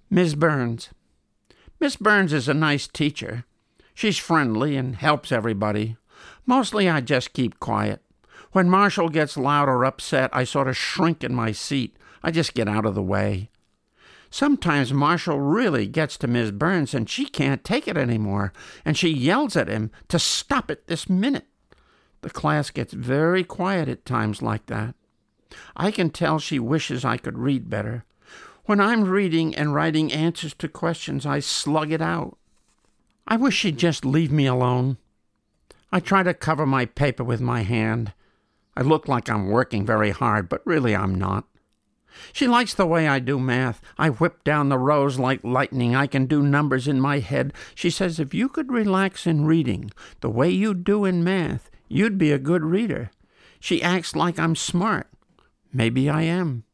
Miss Burns. Miss Burns is a nice teacher. She's friendly and helps everybody. Mostly I just keep quiet. When Marshall gets loud or upset, I sort of shrink in my seat. I just get out of the way. Sometimes Marshall really gets to Miss Burns and she can't take it anymore, and she yells at him to stop it this minute. The class gets very quiet at times like that. I can tell she wishes I could read better. When I'm reading and writing answers to questions, I slug it out. I wish she'd just leave me alone. I try to cover my paper with my hand. I look like I'm working very hard, but really I'm not. She likes the way I do math. I whip down the rows like lightning. I can do numbers in my head. She says if you could relax in reading the way you do in math, you'd be a good reader. She acts like I'm smart. Maybe I am.